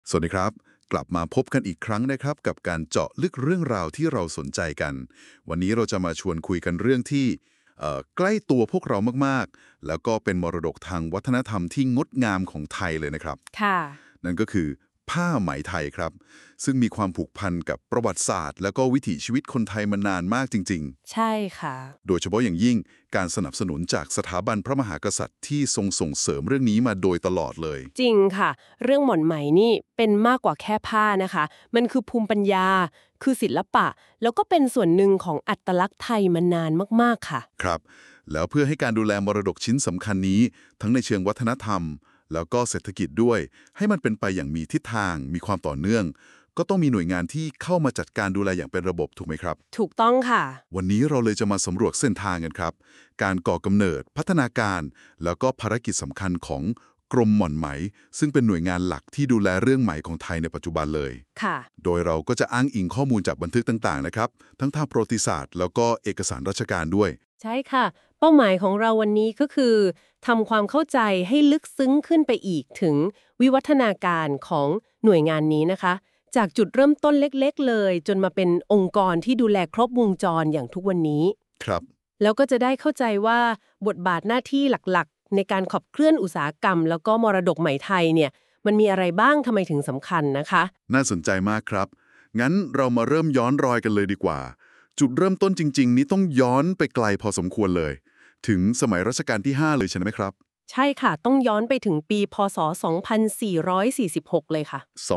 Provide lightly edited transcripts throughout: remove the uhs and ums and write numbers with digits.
สวัสดีครับกลับมาพบกันอีกครั้งนะครับกับการเจาะลึกเรื่องราวที่เราสนใจกันวันนี้เราจะมาชวนคุยกันเรื่องที่ใกล้ตัวพวกเรามากๆแล้วก็เป็นมรดกทางวัฒนธรรมที่งดงามของไทยเลยนะครับค่ะนั่นก็คือผ้าไหมไทยครับซึ่งมีความผูกพันกับประวัติศาสตร์แล้วก็วิถีชีวิตคนไทยมานานมากจริงใช่ค่ะๆโดยเฉพาะอย่างยิ่งการสนับสนุนจากสถาบันพระมหากษัตริย์ที่ทรงส่งเสริมเรื่องนี้มาโดยตลอดเลยจริงค่ะเรื่องหม่อนไหมนี่เป็นมากกว่าแค่ผ้านะคะมันคือภูมิปัญญาคือศิลปะแล้วก็เป็นส่วนหนึ่งของอัตลักษณ์ไทยมานานมากๆค่ะครับแล้วเพื่อให้การดูแลมรดกชิ้นสำคัญนี้ทั้งในเชิงวัฒนธรรมแล้วก็เศรษฐกิจด้วยให้มันเป็นไปอย่างมีทิศทางมีความต่อเนื่องก็ต้องมีหน่วยงานที่เข้ามาจัดการดูแลอย่างเป็นระบบถูกไหมครับถูกต้องค่ะวันนี้เราเลยจะมาสำรวจเส้นทางกันครับการก่อกำเนิดพัฒนาการแล้วก็ภารกิจสำคัญของกรมหม่อนไหมซึ่งเป็นหน่วยงานหลักที่ดูแลเรื่องไหมของไทยในปัจจุบันเลยค่ะโดยเราก็จะอ้างอิงข้อมูลจากบันทึกต่างๆนะครับทั้งทางประวัติศาสตร์แล้วก็เอกสารราชการด้วยใช่ค่ะเป้าหมายของเราวันนี้ก็คือทำความเข้าใจให้ลึกซึ้งขึ้นไปอีกถึงวิวัฒนาการของหน่วยงานนี้นะคะจากจุดเริ่มต้นเล็กๆเลยจนมาเป็นองค์กรที่ดูแลครบวงจรอย่างทุกวันนี้ครับแล้วก็จะได้เข้าใจว่าบทบาทหน้าที่หลักๆในการขับเคลื่อนอุตสาหกรรมแล้วก็มรดกไหมไทยเนี่ยมันมีอะไรบ้างทำไมถึงสำคัญนะคะน่าสนใจมากครับงั้นเรามาเริ่มย้อนรอยกันเลยดีกว่าจุดเริ่มต้นจริงๆนี้ต้องย้อนไปไกลพอสมควรเลยถึงสมัยรัชกาลที่5เลยใช่ไหมครับใช่ค่ะต้องย้อนไปถึงปีพศ2446เลยค่ะ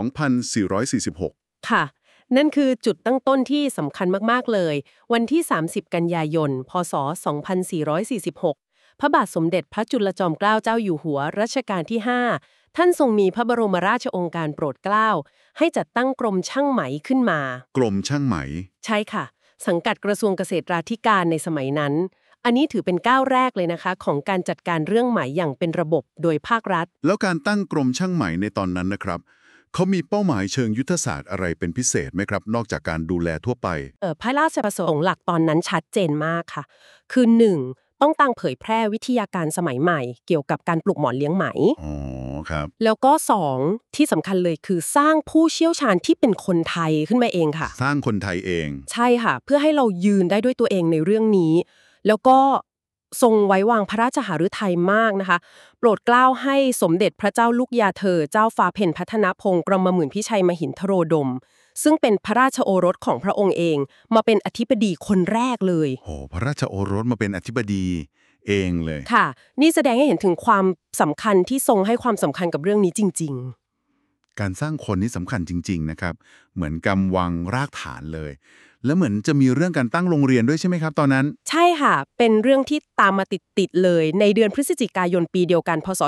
2446 ค่ะนั่นคือจุดตั้งต้นที่สำคัญมากๆเลยวันที่30กันยายนพศ2446พระบาทสมเด็จพระจุลจอมเกล้าเจ้าอยู่หัวรัชกาลที่5ท่านทรงมีพระบรมราชโองการโปรดเกล้าให้จัดตั้งกรมช่างไหมขึ้นมากรมช่างไหมใช่ค่ะสังกัดกระทรวงเกษตรธิการในสมัยนั้นอันนี้ถือเป็นก้าวแรกเลยนะคะของการจัดการเรื่องไหมอย่างเป็นระบบโดยภาครัฐแล้วการตั้งกรมช่างไหมในตอนนั้นนะครับเขามีเป้าหมายเชิงยุทธศาสตร์อะไรเป็นพิเศษไหมครับนอกจากการดูแลทั่วไปพระราชประสงค์หลักตอนนั้นชัดเจนมากค่ะ คือ 1. ต้องตั้งเผยแพร่วิทยาการสมัยใหม่เกี่ยวกับการปลูกหมอนเลี้ยงไหมอ๋อครับแล้วก็ 2. ที่สำคัญเลยคือสร้างผู้เชี่ยวชาญที่เป็นคนไทยขึ้นมาเองค่ะสร้างคนไทยเองใช่ค่ะ เพื่อให้เรายืนได้ด้วยตัวเองในเรื่องนี้ แล้วก็ทรงไว้วางพระราชหฤทัยมากนะคะโปรดเกล้าให้สมเด็จพระเจ้าลูกยาเธอเจ้าฟ้าเพ็ญพัฒนพงศ์กรมหมื่นพิชัยมหินทโรดมซึ่งเป็นพระราชโอรสของพระองค์เองมาเป็นอธิบดีคนแรกเลยโอ้พระราชโอรสมาเป็นอธิบดีเองเลยค่ะนี่แสดงให้เห็นถึงความสำคัญที่ทรงให้ความสำคัญกับเรื่องนี้จริงการสร้างคนนี่สำคัญจริงๆนะครับเหมือนกำวังรากฐานเลยแล้วเหมือนจะมีเรื่องการตั้งโรงเรียนด้วยใช่ไหมครับตอนนั้นๆใช่ค่ะเป็นเรื่องที่ตามมาติดๆเลยในเดือนพฤศจิกายนปีเดียวกันพศ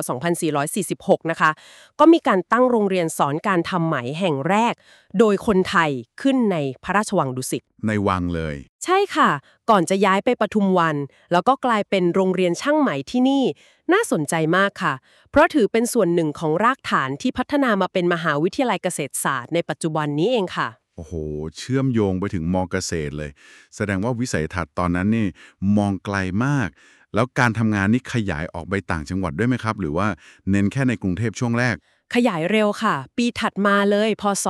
2446นะคะก็มีการตั้งโรงเรียนสอนการทำไหมแห่งแรกโดยคนไทยขึ้นในพระราชวังดุสิตในวังเลยใช่ค่ะก่อนจะย้ายไปปทุมวันแล้วก็กลายเป็นโรงเรียนช่างไหมที่นี่น่าสนใจมากค่ะเพราะถือเป็นส่วนหนึ่งของรากฐานที่พัฒนามาเป็นมหาวิทยาลัยเกษตรศาสตร์ในปัจจุบันนี้เองค่ะโอ้โหเชื่อมโยงไปถึงมอเกษตรเลย แสดงว่าวิสัยทัศน์ตอนนั้นนี่มองไกลมาก แล้วการทำงานนี่ขยายออกไปต่างจังหวัดด้วยไหมครับ หรือว่าเน้นแค่ในกรุงเทพช่วงแรกขยายเร็วค่ะปีถัดมาเลยพศ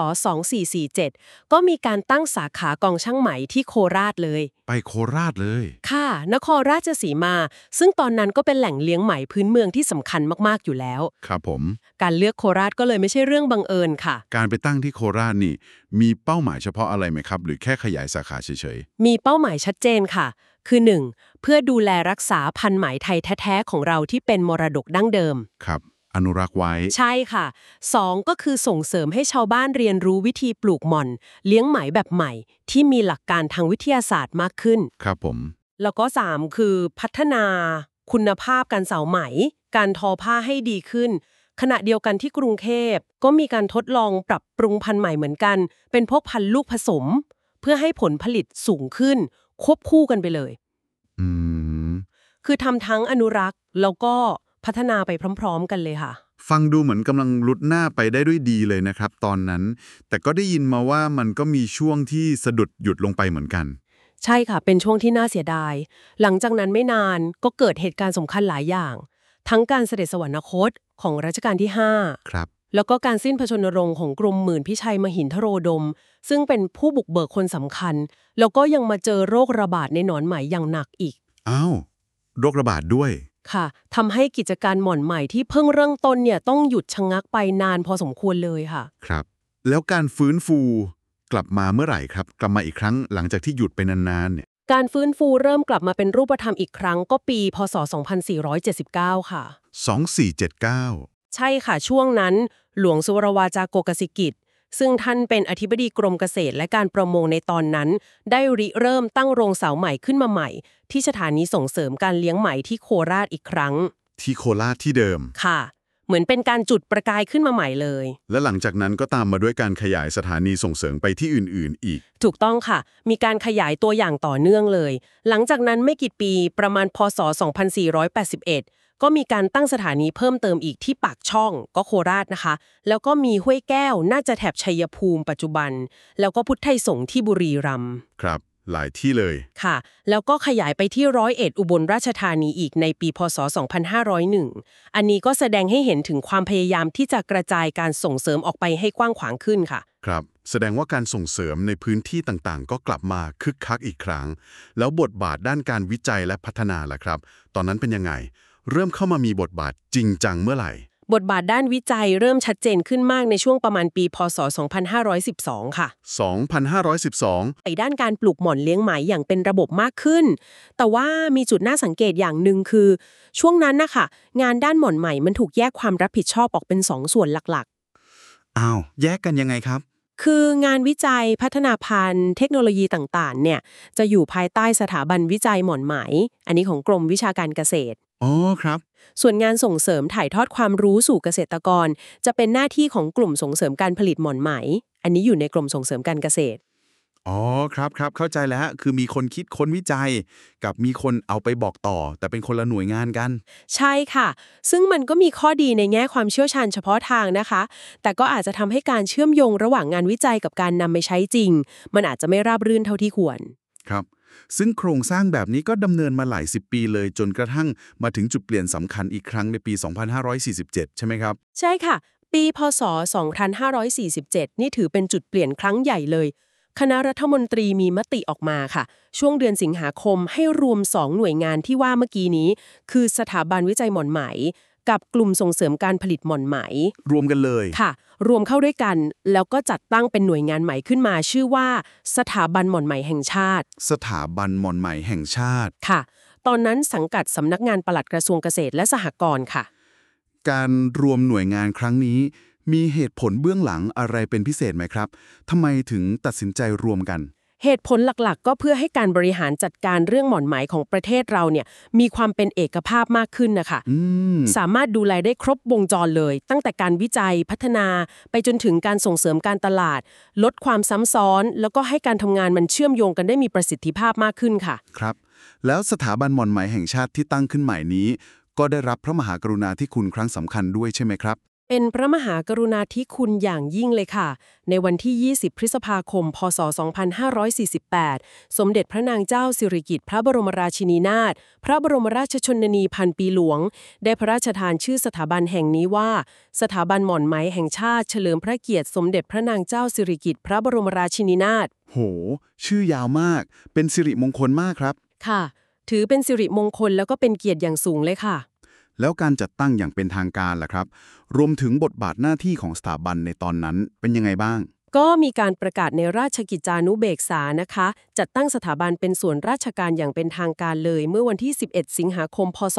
2447ก็มีการตั้งสาขากองช่างไหมที่โคราชเลยไปโคราชเลยค่ะนครราชสีมาซึ่งตอนนั้นก็เป็นแหล่งเลี้ยงไหมพื้นเมืองที่สำคัญมากๆอยู่แล้วครับผมการเลือกโคราชก็เลยไม่ใช่เรื่องบังเอิญค่ะการไปตั้งที่โคราชนี่มีเป้าหมายเฉพาะอะไรไหมครับ หรือแค่ขยายสาขาเฉยมีเป้าหมายชัดเจนค่ะคือ 1. เพื่อดูแลรักษาพันธุ์ไหมไทยแท้ๆของเราที่เป็นมรดกดั้งเดิมๆครับอนุรักษ์ไว้ใช่ค่ะ 2. ก็คือส่งเสริมให้ชาวบ้านเรียนรู้วิธีปลูกหม่อนเลี้ยงไหมแบบใหม่ที่มีหลักการทางวิทยาศาสตร์มากขึ้นครับผมแล้วก็ 3. คือพัฒนาคุณภาพการเสาไหมการทอผ้าให้ดีขึ้นขณะเดียวกันที่กรุงเทพก็มีการทดลองปรับปรุงพันธุ์ใหม่เหมือนกันเป็นพวกพันธุ์ลูกผสมเพื่อให้ผลผลิตสูงขึ้นควบคู่กันไปเลยอืมคือทำทั้งอนุรักษ์แล้วก็พัฒนาไปพร้อมๆกันเลยค่ะฟังดูเหมือนกำลังลุดหน้าไปได้ด้วยดีเลยนะครับตอนนั้น แต่ก็ได้ยินมาว่ามันก็มีช่วงที่สะดุดหยุดลงไปเหมือนกันใช่ค่ะเป็นช่วงที่น่าเสียดายหลังจากนั้นไม่นานก็เกิดเหตุการณ์สำคัญหลายอย่างทั้งการเสด็จสวรรคตของรัชกาลที่ครับ 5 แล้วก็การสิ้นพระชนรงค์ของกรมหมื่นพิชัยมหินทโรดมซึ่งเป็นผู้บุกเบิกคนสำคัญแล้วก็ยังมาเจอโรคระบาดในหนอนไหมอย่างหนักอีกอ้าวโรคระบาดด้วยค่ะทำให้กิจการหม่อนไหมที่เพิ่งเริ่มต้นเนี่ยต้องหยุดชะงักไปนานพอสมควรเลยค่ะครับแล้วการฟื้นฟูกลับมาเมื่อไหร่ครับกลับมาอีกครั้งหลังจากที่หยุดไปนานๆเนี่ยการฟื้นฟูเริ่มกลับมาเป็นรูปธรรมอีกครั้งก็ปีพ.ศ. 2479ค่ะ 2479 ใช่ค่ะช่วงนั้นหลวงสุวรวาจาโกกสิกิจซึ่งท่านเป็นอธิบดีกรมเกษตรและการประมงในตอนนั้นได้ริเริ่มตั้งโรงเสาไหมขึ้นมาใหม่ที่สถานีส่งเสริมการเลี้ยงไหมที่โคราชอีกครั้งที่โคราชที่เดิมค่ะเหมือนเป็นการจุดประกายขึ้นมาใหม่เลยและหลังจากนั้นก็ตามมาด้วยการขยายสถานีส่งเสริมไปที่อื่นๆอีกถูกต้องค่ะมีการขยายตัวอย่างต่อเนื่องเลยหลังจากนั้นไม่กี่ปีประมาณพ.ศ. 2481ก็มีการตั้งสถานีเพิ่มเติมอีกที่ปากช่องก็โคราชนะคะแล้วก็มีห้วยแก้วน่าจะแถบชัยภูมิปัจจุบันแล้วก็พุทธไทยสงฆ์ที่บุรีรัมย์ครับหลายที่เลยค่ะแล้วก็ขยายไปที่101อุบลราชธานีอีกในปีพ.ศ. 2501อันนี้ก็แสดงให้เห็นถึงความพยายามที่จะกระจายการส่งเสริมออกไปให้กว้างขวางขึ้นค่ะครับแสดงว่าการส่งเสริมในพื้นที่ต่างๆก็กลับมาคึกคักอีกครั้งแล้วบทบาทด้านการวิจัยและพัฒนาล่ะครับตอนนั้นเป็นยังไงเริ่มเข้ามามีบทบาทจริงจังเมื่อไหร่บทบาทด้านวิจัยเริ่มชัดเจนขึ้นมากในช่วงประมาณปีพ.ศ. 2512ค่ะ 2512 ไปด้านการปลูกหม่อนเลี้ยงไหมอย่างเป็นระบบมากขึ้นแต่ว่ามีจุดน่าสังเกตอย่างหนึ่งคือช่วงนั้นนะคะงานด้านหม่อนไหมมันถูกแยกความรับผิดชอบออกเป็น2ส่วนหลักๆอ้าวแยกกันยังไงครับคืองานวิจัยพัฒนาพันธุ์เทคโนโลยีต่างๆเนี่ยจะอยู่ภายใต้สถาบันวิจัยหม่อนไหมอันนี้ของกรมวิชาการเกษตรอ๋อครับส่วนงานส่งเสริมถ่ายทอดความรู้สู่เกษตรกรจะเป็นหน้าที่ของกลุ่มส่งเสริมการผลิตหม่อนไหมอันนี้อยู่ในกรมส่งเสริมการเกษตรอ๋อครับครับเข้าใจแล้วคือมีคนคิดค้นวิจัยกับมีคนเอาไปบอกต่อแต่เป็นคนละหน่วยงานกันใช่ค่ะซึ่งมันก็มีข้อดีในแง่ความเชี่ยวชาญเฉพาะทางนะคะแต่ก็อาจจะทำให้การเชื่อมโยงระหว่างงานวิจัยกับการนำไปใช้จริงมันอาจจะไม่ราบรื่นเท่าที่ควรครับซึ่งโครงสร้างแบบนี้ก็ดำเนินมาหลาย10ปีเลยจนกระทั่งมาถึงจุดเปลี่ยนสำคัญอีกครั้งในปี2547ใช่ไหมครับใช่ค่ะปีพ.ศ. 2547นี่ถือเป็นจุดเปลี่ยนครั้งใหญ่เลยคณะรัฐมนตรีมีมติออกมาค่ะช่วงเดือนสิงหาคมให้รวม2หน่วยงานที่ว่าเมื่อกี้นี้คือสถาบันวิจัยหม่อนไหมกับกลุ่มส่งเสริมการผลิตหม่อนไหมรวมกันเลยค่ะรวมเข้าด้วยกันแล้วก็จัดตั้งเป็นหน่วยงานใหม่ขึ้นมาชื่อว่าสถาบันหม่อนไหมแห่งชาติสถาบันหม่อนไหมแห่งชาติค่ะตอนนั้นสังกัดสำนักงานปลัดกระทรวงเกษตรและสหกรณ์ค่ะการรวมหน่วยงานครั้งนี้มีเหตุผลเบื้องหลังอะไรเป็นพิเศษไหมครับทำไมถึงตัดสินใจรวมกันเหตุผลหลักๆก็เพื่อให้การบริหารจัดการเรื่องหม่อนไหมของประเทศเราเนี่ยมีความเป็นเอกภาพมากขึ้นนะคะสามารถดูแลได้ครบวงจรเลยตั้งแต่การวิจัยพัฒนาไปจนถึงการส่งเสริมการตลาดลดความซ้ำซ้อนแล้วก็ให้การทำงานมันเชื่อมโยงกันได้มีประสิทธิภาพมากขึ้นค่ะครับแล้วสถาบันหม่อนไหมแห่งชาติที่ตั้งขึ้นใหม่นี้ก็ได้รับพระมหากรุณาธิคุณครั้งสำคัญด้วยใช่ไหมครับเป็นพระมหากรุณาธิคุณอย่างยิ่งเลยค่ะในวันที่20พฤษภาคมพศ2548สมเด็จพระนางเจ้าสิริกิติ์พระบรมราชินีนาถพระบรมราชชนนีพันปีหลวงได้พระราชทานชื่อสถาบันแห่งนี้ว่าสถาบันหม่อนไหมแห่งชาติเฉลิมพระเกียรติสมเด็จพระนางเจ้าสิริกิติ์พระบรมราชินีนาถโหชื่อยาวมากเป็นสิริมงคลมากครับค่ะถือเป็นสิริมงคลแล้วก็เป็นเกียรติอย่างสูงเลยค่ะแล้วการจัดตั้งอย่างเป็นทางการล่ะครับรวมถึงบทบาทหน้าที่ของสถาบันในตอนนั้นเป็นยังไงบ้างก็มีการประกาศในราชกิจจานุเบกษานะคะจัดตั้งสถาบันเป็นส่วนราชการอย่างเป็นทางการเลยเมื่อวันที่11สิงหาคมพศ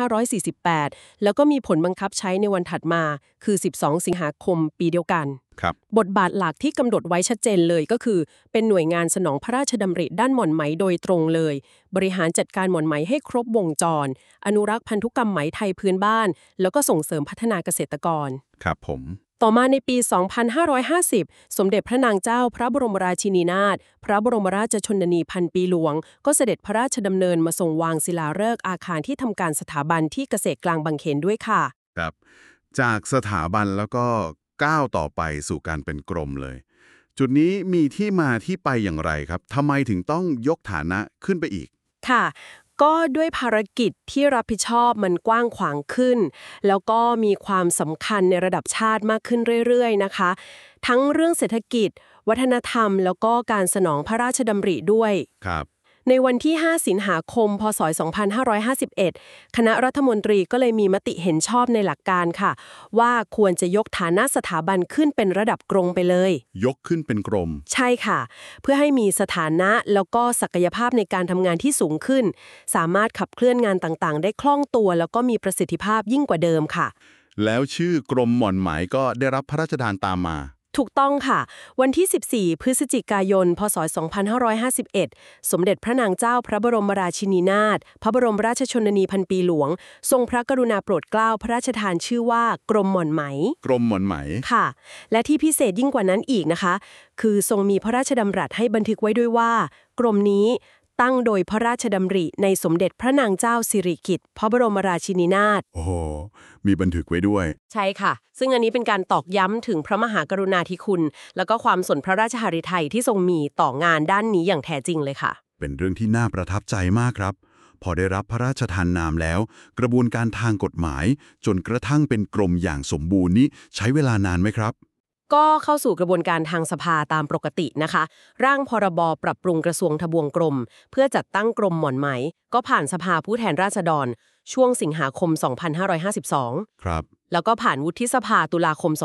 2548แล้วก็มีผลบังคับใช้ในวันถัดมาคือ12สิงหาคมปีเดียวกันครับบทบาทหลักที่กำหนดไว้ชัดเจนเลยก็คือเป็นหน่วยงานสนองพระราชดำริด้านหม่อนไหมโดยตรงเลยบริหารจัดการหม่อนไหมให้ครบวงจรอนุรักษ์พันธุกรรมไหมไทยพื้นบ้านแล้วก็ส่งเสริมพัฒนาเกษตรกรครับผมต่อมาในปี 2550 สมเด็จพระนางเจ้าพระบรมราชินีนาถพระบรมราชชนนีพันปีหลวงก็เสด็จพระราชดำเนินมาทรงวางศิลาฤกษ์อาคารที่ทำการสถาบันที่เกษตรกลางบางเขนด้วยค่ะครับจากสถาบันแล้วก็ก้าวต่อไปสู่การเป็นกรมเลยจุดนี้มีที่มาที่ไปอย่างไรครับทำไมถึงต้องยกฐานะขึ้นไปอีกค่ะก็ด้วยภารกิจที่รับผิดชอบมันกว้างขวางขึ้นแล้วก็มีความสำคัญในระดับชาติมากขึ้นเรื่อยๆนะคะทั้งเรื่องเศรษฐกิจวัฒนธรรมแล้วก็การสนองพระราชดำริด้วยครับในวันที่ 5 สิงหาคม พ.ศ. 2551 คณะรัฐมนตรีก็เลยมีมติเห็นชอบในหลักการค่ะว่าควรจะยกฐานะสถาบันขึ้นเป็นระดับกรงไปเลยยกขึ้นเป็นกรมใช่ค่ะเพื่อให้มีสถานะแล้วก็ศักยภาพในการทำงานที่สูงขึ้นสามารถขับเคลื่อนงานต่างๆได้คล่องตัวแล้วก็มีประสิทธิภาพยิ่งกว่าเดิมค่ะแล้วชื่อกรมหม่อนไหมก็ได้รับพระราชทานตามมาถูกต้องค่ะวันที่ 14 พฤศจิกายน พ.ศ. 2551 สมเด็จพระนางเจ้าพระบรมราชินีนาถพระบรมราชชนนีพันปีหลวงทรงพระกรุณาโปรดเกล้าพระราชทานชื่อว่ากรมหม่อนไหมกรมหม่อนไหมค่ะและที่พิเศษยิ่งกว่านั้นอีกนะคะคือทรงมีพระราชดำรัสให้บันทึกไว้ด้วยว่ากรมนี้ตั้งโดยพระราชดำริในสมเด็จพระนางเจ้าสิริกิติ์พระบรมราชินีนาถโอ้โหมีบันทึกไว้ด้วยใช่ค่ะซึ่งอันนี้เป็นการตอกย้ำถึงพระมหากรุณาธิคุณแล้วก็ความสนพระราชหฤทัยที่ทรงมีต่องานด้านนี้อย่างแท้จริงเลยค่ะเป็นเรื่องที่น่าประทับใจมากครับพอได้รับพระราชทานนามแล้วกระบวนการทางกฎหมายจนกระทั่งเป็นกรมอย่างสมบูรณ์นี้ใช้เวลานานไหมครับก็เข้าสู่กระบวนการทางสภาตามปกตินะคะร่างพรบปรับปรุงกระทรวงทบวงกรมเพื่อจัดตั้งกรมหม่อนไหมก็ผ่านสภาผู้แทนราษฎรช่วงสิงหาคม 2552 ครับแล้วก็ผ่านวุฒิสภาตุลาคม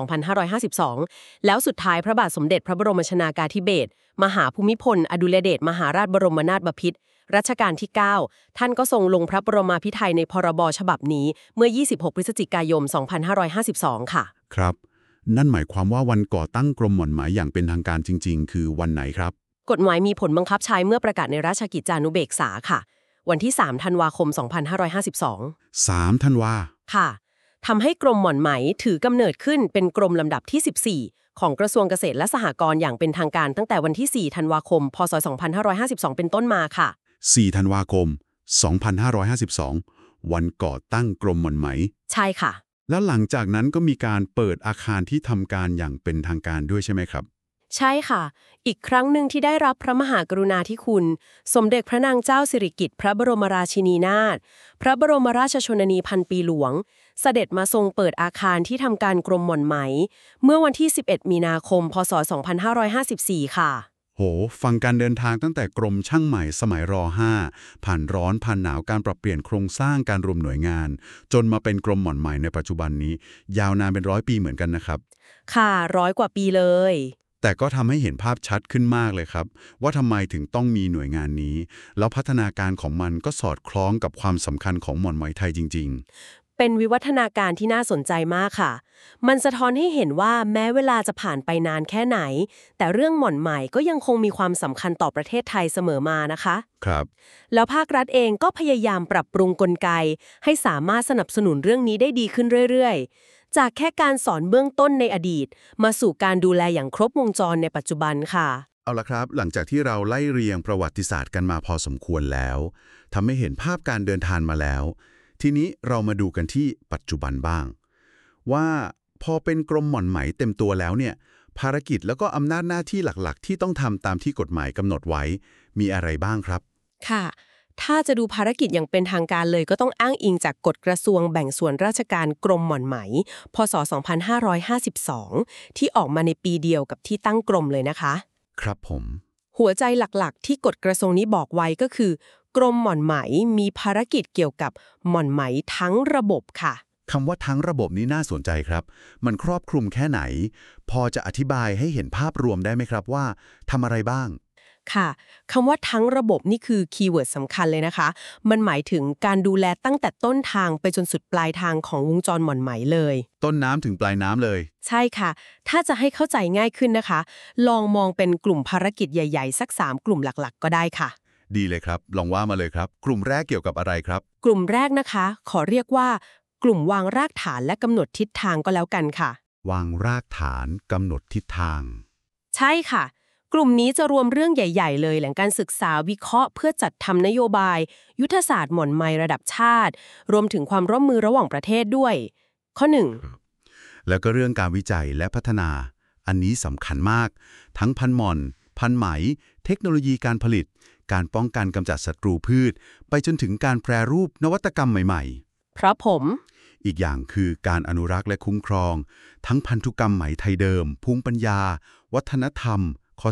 2552 แล้วสุดท้ายพระบาทสมเด็จพระบรมชนากาธิเบศรมหาภูมิพลอดุลยเดชมหาราชบรมนาถบพิตรรัชกาลที่ 9 ท่านก็ทรงลงพระบรมาภิไธยในพรบฉบับนี้เมื่อ 26 พฤศจิกายน 2552 ค่ะครับนั่นหมายความว่าวันก่อตั้งกรมหม่อนไหมอย่างเป็นทางการจริงๆคือวันไหนครับกฎหมายมีผลบังคับใช้เมื่อประกาศในราชกิจจานุเบกษาค่ะวันที่ 3 ธันวาคม 2552 3 ธันวาค่ะทำให้กรมหม่อนไหมถือกำเนิดขึ้นเป็นกรมลำดับที่ 14 ของกระทรวงเกษตรและสหกรณ์อย่างเป็นทางการตั้งแต่วันที่ 4 ธันวาคม พ.ศ. 2552 เป็นต้นมาค่ะ 4 ธันวาคม 2552 วันก่อตั้งกรมหม่อนไหมใช่ค่ะแล้วหลังจากนั้นก็มีการเปิดอาคารที่ทำการอย่างเป็นทางการด้วยใช่ไหมครับใช่ค่ะอีกครั้งหนึ่งที่ได้รับพระมหากรุณาธิคุณสมเด็จพระนางเจ้าสิริกิติ์พระบรมราชินีนาถพระบรมราชชนนีพันปีหลวงเสด็จมาทรงเปิดอาคารที่ทำการกรมหม่อนไหมเมื่อวันที่ 11 มีนาคม พ.ศ. 2554 ค่ะโหฟังการเดินทางตั้งแต่กรมช่างใหม่สมัยร.5 ผ่านร้อนผ่านหนาวการปรับเปลี่ยนโครงสร้างการรวมหน่วยงานจนมาเป็นกรมหม่อนไหมในปัจจุบันนี้ยาวนานเป็น100 ปีเหมือนกันนะครับค่ะ100 กว่าปีเลยแต่ก็ทำให้เห็นภาพชัดขึ้นมากเลยครับว่าทำไมถึงต้องมีหน่วยงานนี้แล้วพัฒนาการของมันก็สอดคล้องกับความสำคัญของหม่อนไหมไทยจริงเป็นวิวัฒนาการที่น่าสนใจมากค่ะมันสะท้อนให้เห็นว่าแม้เวลาจะผ่านไปนานแค่ไหนแต่เรื่องหม่อนไหมก็ยังคงมีความสำคัญต่อประเทศไทยเสมอมานะคะครับแล้วภาครัฐเองก็พยายามปรับปรุงกลไกให้สามารถสนับสนุนเรื่องนี้ได้ดีขึ้นเรื่อยๆจากแค่การสอนเบื้องต้นในอดีตมาสู่การดูแลอย่างครบวงจรในปัจจุบันค่ะเอาละครับหลังจากที่เราไล่เรียงประวัติศาสตร์กันมาพอสมควรแล้วทำให้เห็นภาพการเดินทางมาแล้วทีนี้เรามาดูกันที่ปัจจุบันบ้างว่าพอเป็นกรมหม่อนไหมเต็มตัวแล้วเนี่ยภารกิจแล้วก็อำนาจหน้าที่หลักๆที่ต้องทำตามที่กฎหมายกำหนดไว้มีอะไรบ้างครับค่ะถ้าจะดูภารกิจอย่างเป็นทางการเลยก็ต้องอ้างอิงจากกฎกระทรวงแบ่งส่วนราชการกรมหม่อนไหมพ.ศ. 2552 ที่ออกมาในปีเดียวกับที่ตั้งกรมเลยนะคะครับผมหัวใจหลักๆที่กฎกระทรวงนี้บอกไว้ก็คือกรมหม่อนไหมมีภารกิจเกี่ยวกับหม่อนไหมทั้งระบบค่ะคำว่าทั้งระบบนี้น่าสนใจครับมันครอบคลุมแค่ไหนพอจะอธิบายให้เห็นภาพรวมได้ไหมครับว่าทำอะไรบ้างค่ะคำว่าทั้งระบบนี่คือคีย์เวิร์ดสำคัญเลยนะคะมันหมายถึงการดูแลตั้งแต่ต้นทางไปจนสุดปลายทางของวงจรหม่อนไหมเลยต้นน้ำถึงปลายน้ำเลยใช่ค่ะถ้าจะให้เข้าใจง่ายขึ้นนะคะลองมองเป็นกลุ่มภารกิจใหญ่ๆสัก3กลุ่มหลักๆก็ได้ค่ะดีเลยครับลองว่ามาเลยครับกลุ่มแรกเกี่ยวกับอะไรครับกลุ่มแรกนะคะขอเรียกว่ากลุ่มวางรากฐานและกำหนดทิศทางก็แล้วกันค่ะวางรากฐานกำหนดทิศทางใช่ค่ะกลุ่มนี้จะรวมเรื่องใหญ่ๆเลยแหล่งการศึกษาวิเคราะห์เพื่อจัดทำนโยบายยุทธศาสตร์หม่อนไหมระดับชาติรวมถึงความร่วมมือระหว่างประเทศด้วยข้อ1 แล้วก็เรื่องการวิจัยและพัฒนาอันนี้สำคัญมากทั้งพันหม่อนพันไหมเทคโนโลยีการผลิตการป้องกันกำจัดศัตรูพืชไปจนถึงการแปรรูปนวัตกรรมใหม่ๆครับผมอีกอย่างคือการอนุรักษ์และคุ้มครองทั้งพันธุกรรมไหมไทยเดิมภูมิปัญญาวัฒนธรรมข้อ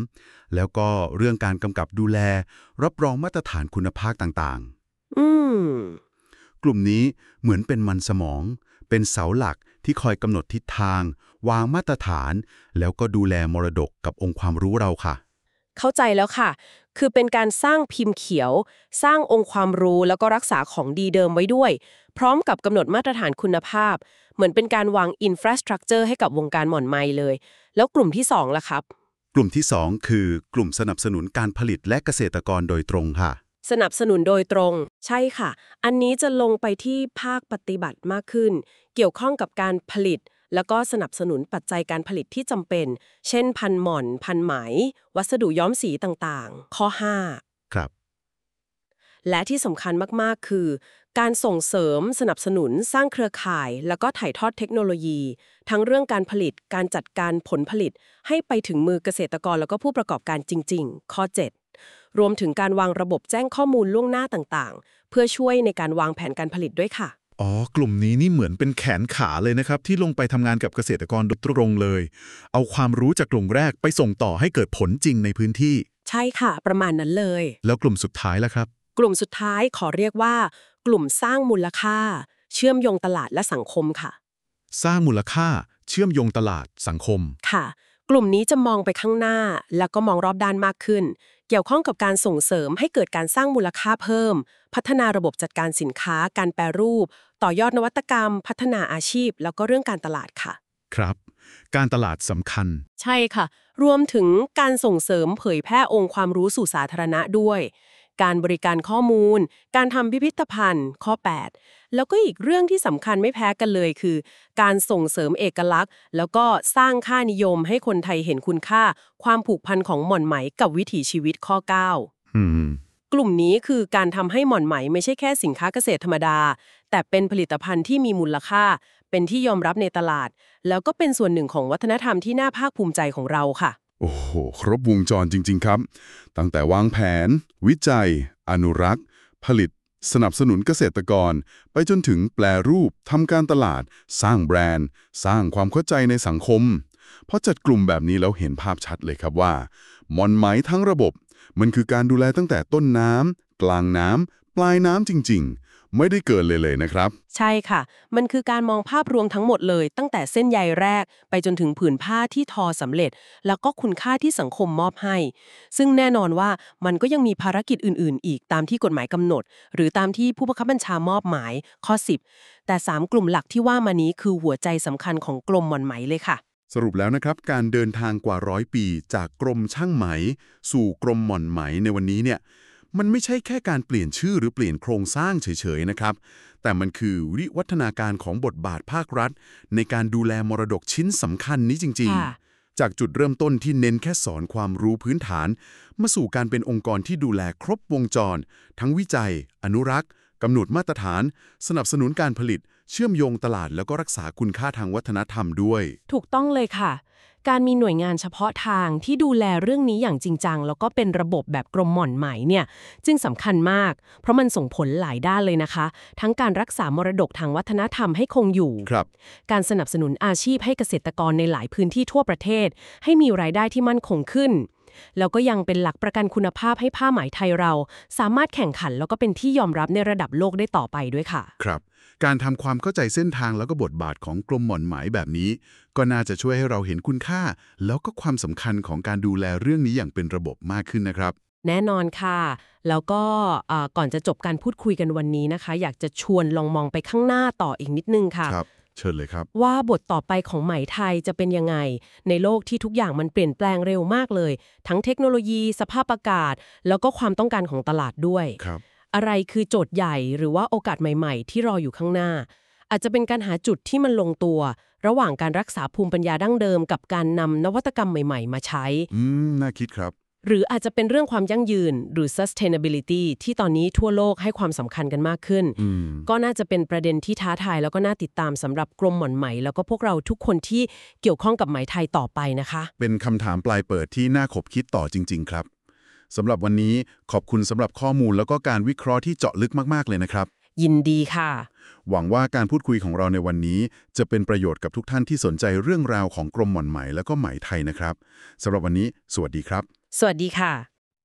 3แล้วก็เรื่องการกำกับดูแลรับรองมาตรฐานคุณภาพต่างอืมๆกลุ่มนี้เหมือนเป็นมันสมองเป็นเสาหลักที่คอยกำหนดทิศทางวางมาตรฐานแล้วก็ดูแลมรดกกับองค์ความรู้เราค่ะเข้าใจแล้วค่ะ คือเป็นการสร้างพิมพ์เขียว สร้างองค์ความรู้แล้วก็รักษาของดีเดิมไว้ด้วย พร้อมกับกำหนดมาตรฐานคุณภาพ เหมือนเป็นการวางอินฟราสตรักเจอร์ให้กับวงการหม่อนไม้เลย แล้วกลุ่มที่2ล่ะครับกลุ่มที่2คือกลุ่มสนับสนุนการผลิตและเกษตรกรโดยตรงค่ะสนับสนุนโดยตรง ใช่ค่ะ อันนี้จะลงไปที่ภาคปฏิบัติมากขึ้น เกี่ยวข้องกับการผลิต แล้วก็สนับสนุนปัจจัยการผลิตที่จำเป็น เช่นพันหม่อน พันไหม วัสดุย้อมสีต่างๆ ข้อ5 ครับและที่สำคัญมากๆ คือ การส่งเสริมสนับสนุนสร้างเครือข่าย แล้วก็ถ่ายทอดเทคโนโลยี ทั้งเรื่องการผลิตการจัดการผลผลิต ให้ไปถึงมือเกษตรกรแล้วก็ผู้ประกอบการจริงๆ ข้อ7รวมถึงการวางระบบแจ้งข้อมูลล่วงหน้าต่างๆ เพื่อช่วยในการวางแผนการผลิตด้วยค่ะอ๋อกลุ่มนี้นี่เหมือนเป็นแขนขาเลยนะครับที่ลงไปทำงานกับเกษตรกรโดยตรงเลยเอาความรู้จากกลุ่มแรกไปส่งต่อให้เกิดผลจริงในพื้นที่ใช่ค่ะ ประมาณนั้นเลยแล้วกลุ่มสุดท้ายล่ะครับกลุ่มสุดท้ายขอเรียกว่า กลุ่มสร้างมูลค่า เชื่อมโยงตลาดและสังคมค่ะสร้างมูลค่าเชื่อมโยงตลาดสังคมค่ะ กลุ่มนี้จะมองไปข้างหน้า แล้วก็มองรอบด้านมากขึ้น เกี่ยวข้องกับการส่งเสริมให้เกิดการสร้างมูลค่าเพิ่ม พัฒนาระบบจัดการสินค้า การแปรรูป ต่อยอดนวัตกรรม พัฒนาอาชีพ แล้วก็เรื่องการตลาดค่ะครับการตลาดสำคัญใช่ค่ะ รวมถึงการส่งเสริมเผยแพร่องค์ความรู้สู่สาธารณะด้วย การบริการข้อมูล การทำพิพิธภัณฑ์ ข้อ8แล้วก็อีกเรื่องที่สำคัญไม่แพ้กันเลยคือ การส่งเสริมเอกลักษณ์ แล้วก็สร้างค่านิยมให้คนไทยเห็นคุณค่า ความผูกพันของหม่อนไหมกับวิถีชีวิตข้อ9 อืมกลุ่มนี้คือการทำให้หม่อนไหมไม่ใช่แค่สินค้าเกษตรธรรมดา แต่เป็นผลิตภัณฑ์ที่มีมูลค่า เป็นที่ยอมรับในตลาด แล้วก็เป็นส่วนหนึ่งของวัฒนธรรมที่น่าภาคภูมิใจของเราค่ะโอ้โหครบวงจรจริงๆครับตั้งแต่วางแผน วิจัย อนุรักษ์ ผลิต สนับสนุนเกษตรกร ไปจนถึงแปลรูปทำการตลาด สร้างแบรนด์ สร้างความเข้าใจในสังคมพอจัดกลุ่มแบบนี้แล้วเห็นภาพชัดเลยครับว่าหม่อนไหมทั้งระบบ มันคือการดูแลตั้งแต่ต้นน้ำกลางน้ำปลายน้ำจริงๆไม่ได้เกินเลยนะครับใช่ค่ะ มันคือการมองภาพรวมทั้งหมดเลย ตั้งแต่เส้นใยแรกไปจนถึงผืนผ้าที่ทอสำเร็จ แล้วก็คุณค่าที่สังคมมอบให้ ซึ่งแน่นอนว่ามันก็ยังมีภารกิจอื่นๆ อีกตามที่กฎหมายกำหนด หรือตามที่ผู้บังคับบัญชามอบหมายข้อ10แต่3กลุ่มหลักที่ว่ามานี้คือหัวใจสำคัญของกรมหม่อนไหมเลยค่ะสรุปแล้วนะครับการเดินทางกว่า100 ปีจากกรมช่างไหม สู่กรมหม่อนไหมในวันนี้เนี่ยมันไม่ใช่แค่การเปลี่ยนชื่อหรือเปลี่ยนโครงสร้างเฉยๆนะครับแต่มันคือวิวัฒนาการของบทบาทภาครัฐ ในการดูแลมรดกชิ้นสำคัญนี้จริงค่ะๆ จากจุดเริ่มต้นที่เน้นแค่สอนความรู้พื้นฐาน มาสู่การเป็นองค์กรที่ดูแลครบวงจร ทั้งวิจัย อนุรักษ์กำหนดมาตรฐาน สนับสนุนการผลิต เชื่อมโยงตลาดแล้วก็รักษาคุณค่าทางวัฒนธรรมด้วยถูกต้องเลยค่ะ การมีหน่วยงานเฉพาะทางที่ดูแลเรื่องนี้อย่างจริงจังแล้วก็เป็นระบบแบบกรมหม่อนไหมเนี่ยจึงสำคัญมาก เพราะมันส่งผลหลายด้านเลยนะคะ ทั้งการรักษามรดกทางวัฒนธรรมให้คงอยู่ครับการสนับสนุนอาชีพให้เกษตรกรในหลายพื้นที่ทั่วประเทศ ให้มีรายได้ที่มั่นคงขึ้น แล้วก็ยังเป็นหลักประกันคุณภาพให้ผ้าไหมไทยเรา สามารถแข่งขันแล้วก็เป็นที่ยอมรับในระดับโลกได้ต่อไปด้วยค่ะครับการทำความเข้าใจเส้นทางแล้วก็บทบาทของกรมหม่อนไหมแบบนี้ ก็น่าจะช่วยให้เราเห็นคุณค่า แล้วก็ความสำคัญของการดูแลเรื่องนี้อย่างเป็นระบบมากขึ้นนะครับแน่นอนค่ะ แล้วก็ก่อนจะจบการพูดคุยกันวันนี้นะคะ อยากจะชวนลองมองไปข้างหน้าต่ออีกนิดนึงค่ะครับ เชิญเลยครับว่าบทต่อไปของไหมไทยจะเป็นยังไง ในโลกที่ทุกอย่างมันเปลี่ยนแปลงเร็วมากเลย ทั้งเทคโนโลยี สภาพอากาศ แล้วก็ความต้องการของตลาดด้วยครับอะไรคือโจทย์ใหญ่หรือว่าโอกาสใหม่ๆ ที่รออยู่ข้างหน้า อาจจะเป็นการหาจุดที่มันลงตัว ระหว่างการรักษาภูมิปัญญาดั้งเดิมกับการนำนวัตกรรมใหม่ๆ มาใช้น่าคิดครับหรืออาจจะเป็นเรื่องความยั่งยืนหรือ sustainability ที่ตอนนี้ทั่วโลกให้ความสำคัญกันมากขึ้น ก็น่าจะเป็นประเด็นที่ท้าทายแล้วก็น่าติดตามสำหรับกรมหม่อนไหมแล้วก็พวกเราทุกคนที่เกี่ยวข้องกับไหมไทยต่อไปนะคะเป็นคำถามปลายเปิดที่น่าขบคิดต่อจริง ๆ ครับสำหรับวันนี้ขอบคุณสำหรับข้อมูลแล้วก็การวิเคราะห์ที่เจาะลึกมากๆเลยนะครับยินดีค่ะหวังว่าการพูดคุยของเราในวันนี้จะเป็นประโยชน์กับทุกท่านที่สนใจเรื่องราวของกรมหม่อนไหมแล้วก็ไหมไทยนะครับสำหรับวันนี้สวัสดีครับสวัสดีค่ะ